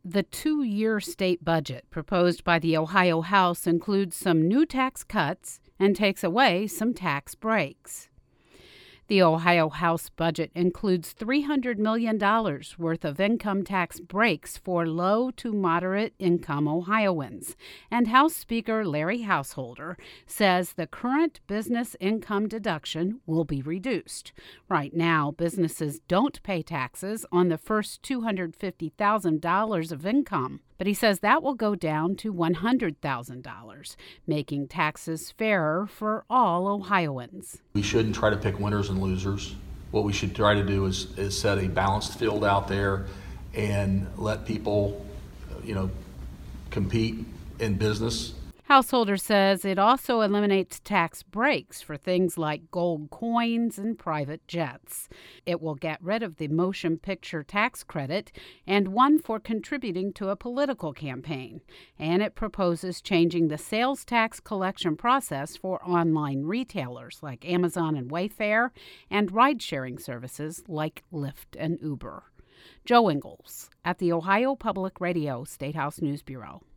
The 2-year state budget proposed by the Ohio House includes some new tax cuts and takes away some tax breaks. The Ohio House budget includes $300 million worth of income tax breaks for low to moderate income Ohioans, and House Speaker Larry Householder says the current business income deduction will be reduced. Right now, businesses don't pay taxes on the first $250,000 of income, but he says that will go down to $100,000, making taxes fairer for all Ohioans. We shouldn't try to pick winners and losers. What we should try to do is set a balanced field out there and let people, compete in business. Householder says it also eliminates tax breaks for things like gold coins and private jets. It will get rid of the motion picture tax credit and one for contributing to a political campaign. And it proposes changing the sales tax collection process for online retailers like Amazon and Wayfair and ride-sharing services like Lyft and Uber. Joe Ingles at the Ohio Public Radio State House News Bureau.